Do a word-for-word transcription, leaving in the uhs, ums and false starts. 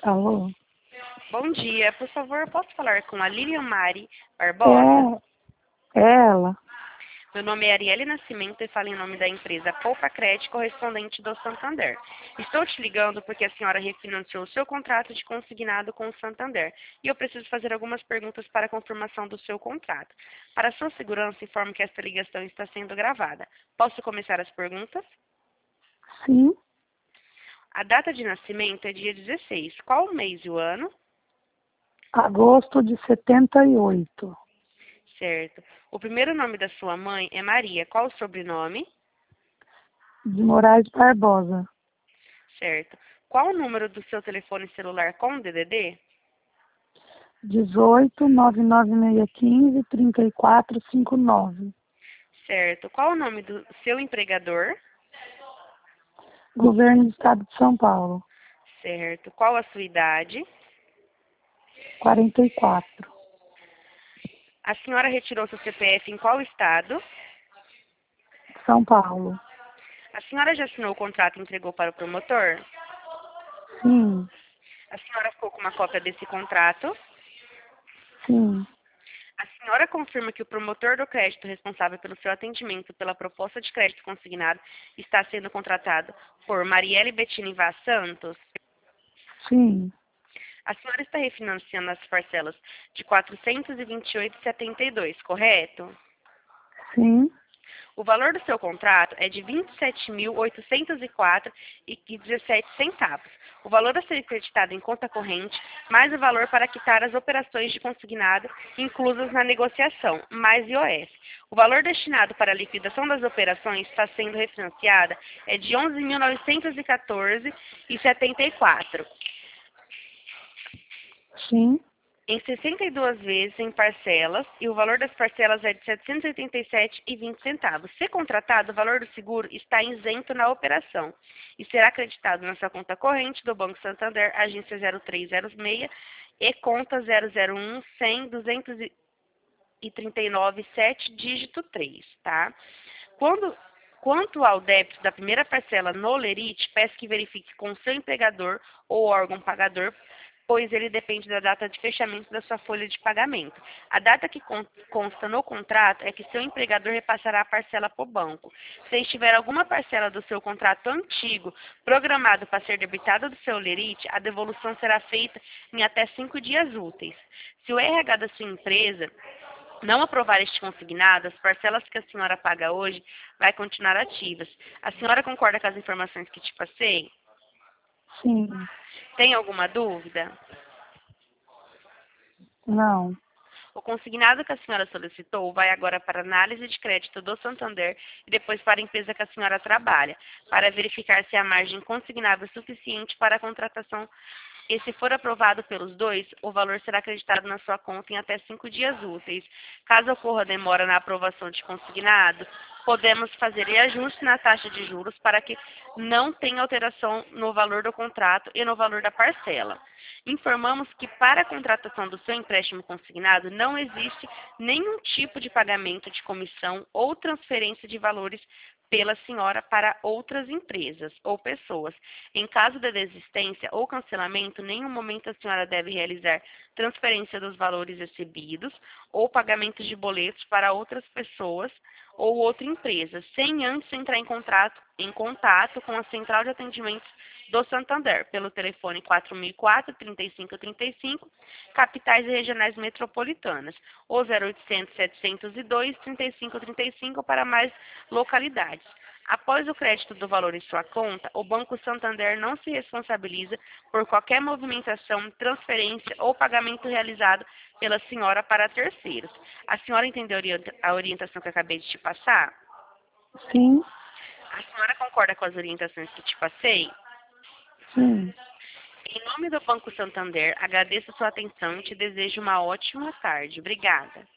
Alô? Bom dia, por favor, posso falar com a Lilian Mari Barbosa? É, é ela. Meu nome é Arielle Nascimento e falo em nome da empresa Poupa Crédito, correspondente do Santander. Estou te ligando porque a senhora refinanciou o seu contrato de consignado com o Santander e eu preciso fazer algumas perguntas para a confirmação do seu contrato. Para sua segurança, informo que esta ligação está sendo gravada. Posso começar as perguntas? Sim, A data de nascimento é dia dezesseis. Qual o mês e o ano? agosto de setenta e oito. Certo. O primeiro nome da sua mãe é Maria. Qual o sobrenome? De Moraes Barbosa. Certo. Qual o número do seu telefone celular com D D D? dezoito, nove nove seis um cinco, trinta e quatro cinquenta e nove. Certo. Qual o nome do seu empregador? Governo do Estado de São Paulo. Certo. Qual a sua idade? quarenta e quatro. A senhora retirou seu C P F em qual estado? São Paulo. A senhora já assinou o contrato e entregou para o promotor? Sim, A senhora ficou com uma cópia desse contrato? sim, A senhora confirma que o promotor do crédito responsável pelo seu atendimento pela proposta de crédito consignado está sendo contratado por Marielle Bettini Vaz Santos? sim, A senhora está refinanciando as parcelas de quatrocentos e vinte e oito reais e setenta e dois, correto? sim, O valor do seu contrato é de vinte e sete mil oitocentos e quatro reais e dezessete centavos. O valor a ser creditado em conta corrente, mais o valor para quitar as operações de consignado inclusas na negociação, mais I O F. O valor destinado para a liquidação das operações está sendo refinanciada é de onze mil novecentos e quatorze reais e setenta e quatro centavos. sim, Em sessenta e duas vezes em parcelas, e o valor das parcelas é de setecentos e oitenta e sete reais e vinte centavos. Se contratado, o valor do seguro está isento na operação e será acreditado na sua conta corrente do Banco Santander, agência zero três zero seis e conta zero zero um cem duzentos e trinta e nove sete, dígito três, tá? Quando Quanto ao débito da primeira parcela no lerite, peço que verifique com o seu empregador ou órgão pagador, pois ele depende da data de fechamento da sua folha de pagamento. A data que consta no contrato é que seu empregador repassará a parcela para o banco. Se estiver alguma parcela do seu contrato antigo programado para ser debitada do seu lerite, a devolução será feita em até cinco dias úteis. Se o R H da sua empresa não aprovar este consignado, as parcelas que a senhora paga hoje vai continuar ativas. A senhora concorda com as informações que te passei? sim. Tem alguma dúvida? Não, O consignado que a senhora solicitou vai agora para análise de crédito do Santander e depois para a empresa que a senhora trabalha, para verificar se a margem consignável é suficiente para a contratação. E se for aprovado pelos dois, o valor será acreditado na sua conta em até cinco dias úteis. Caso ocorra demora na aprovação de consignado, podemos fazer ajuste na taxa de juros para que não tenha alteração no valor do contrato e no valor da parcela. Informamos que para a contratação do seu empréstimo consignado não existe nenhum tipo de pagamento de comissão ou transferência de valores pela senhora para outras empresas ou pessoas. Em caso de desistência ou cancelamento, em nenhum momento a senhora deve realizar transferência dos valores recebidos ou pagamento de boletos para outras pessoas ou outra empresa, sem antes entrar em contato, em contato com a Central de Atendimentos do Santander, pelo telefone quatro mil e quatro, trinta e cinco trinta e cinco, capitais e regionais metropolitanas, ou zero oitocentos, setecentos e dois, trinta e cinco trinta e cinco para mais localidades. Após o crédito do valor em sua conta, o Banco Santander não se responsabiliza por qualquer movimentação, transferência ou pagamento realizado pela senhora para terceiros. A senhora entendeu a orientação que eu acabei de te passar? sim, A senhora concorda com as orientações que te passei? sim. Em nome do Banco Santander, agradeço a sua atenção e te desejo uma ótima tarde. Obrigada.